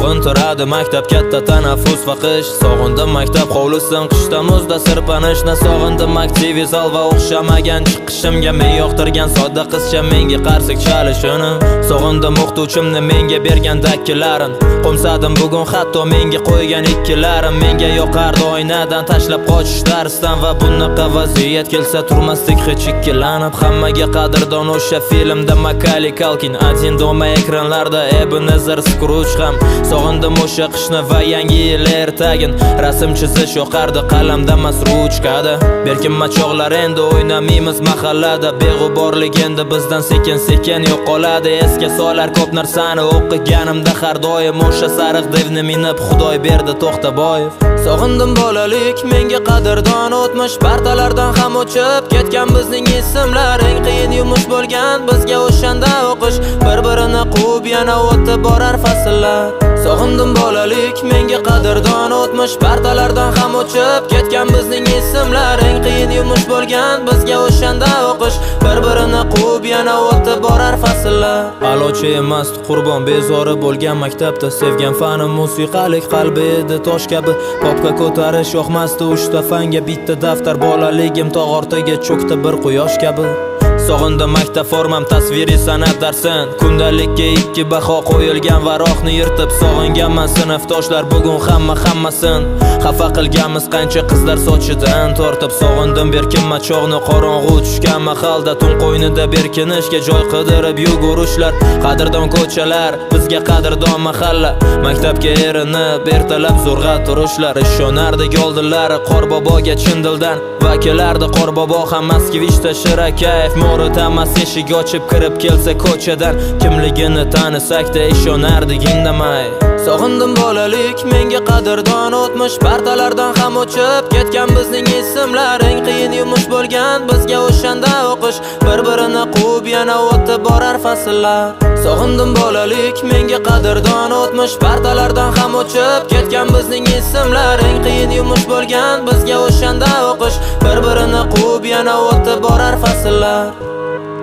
Sog'intiradi maktab katta tanaffus va qish. Sog'indim maktab hovlisin qishda muzda sirpanishni. Sog'indim aktiv zal va o'xshamagan chiqishimga. Men yoqtirgan sodda qizcha menga qarsak chalishini. Sog'indim o'qituvchimni menga bergan dakkilarin. Qo'msadim bugun hatto menga qo'ygan ikkilarim. Menga yoqardi oynadan tashlab qochish darsdan. Va bunaqa vaziyat kelsa turmasdik hech ikkilanib. Hammaga qadrdon o'sha filmda Macaulay Culkin, Один дома ekranlarda Ebenezer Scrooge ham. Sog'indim o'sha qishni va yangi yil ertagin. Rasm chizish yoqardi qalamda emas ruchkada. Berkinma chog'lar endi o'ynamaymiz mahallada. Beg'uborlik endi bizdan sekin-sekin yo'qoladi. Esga solar ko'p narsani o'qiganimda har doim o'sha sariq devni minib Xudoy berdi To'xtaboyev. Sog'indim bolalik, menga qadrdon o'tmish. Partalardan ham o'chib ketgan bizning ismlar. Eng qiyin yumush bo'lgan bizga o'shanda o'qish. Bir-birini quvib yana o'tib borar fasllar. Sog'indim bolalik, menga qadrdon o'tmish. Partalardan ham o'chib ketgan bizning ismlar. Eng qiyin yumush bo'lgan bizga o'shanda o'qish. Bir-birini quvib yana o'tib borar fasllar. Alochi emas qurbon bezori bo'lgan maktabda. Sevgan fanim musiqalik, qalbi edi tosh kabi. Popga ko'tarish yoqmasdi uchta fanga. Bitta daftar bolaligim tog' ortiga cho'kdi bir quyosh kabi. Sog'indim maktab formam tasviriy san'at darsin. Kundalikka 2 baho qo'yilgan varoqni yirtib sog'inganman sinfdoshlar bugun hammasin. Xafa qilganmiz qancha qizlar sochidan tortib. Sog'indim berkinma chog'ni qorong'u tushgan mahalda. Tun qo'ynida berkinishga joy qidirib yugurishlar. Qadrdon ko'chalar, bizga qadrdon mahalla. Maktabga erinib ertalab zo'rg'a turishlar. Ishonardik oldinlar Qorboboga chin dildan. Vakilardi Qorbobo ham Moskvishda Shirakayf. Mo'ritamas eshik ochib kirib kelsa ko'chadan. Kimligini tanisak-da ishonardik indamay. Sog'indim bolalik, menga qadrdon o'tmish. Partalardan ham o'chib ketgan bizning ismlar. Eng qiyin yumush bo'lgan bizga o'shanda o'qish. Bir-birini quvib yana o'tib borar fasllar. Sog'indim bolalik, menga qadrdon o'tmish. Partalardan ham o'chib ketgan bizning ismlar. Eng qiyin yumush bo'lgan bizga o'shanda o'qish. Bir-birini quvib yana o'tib borar fasllar.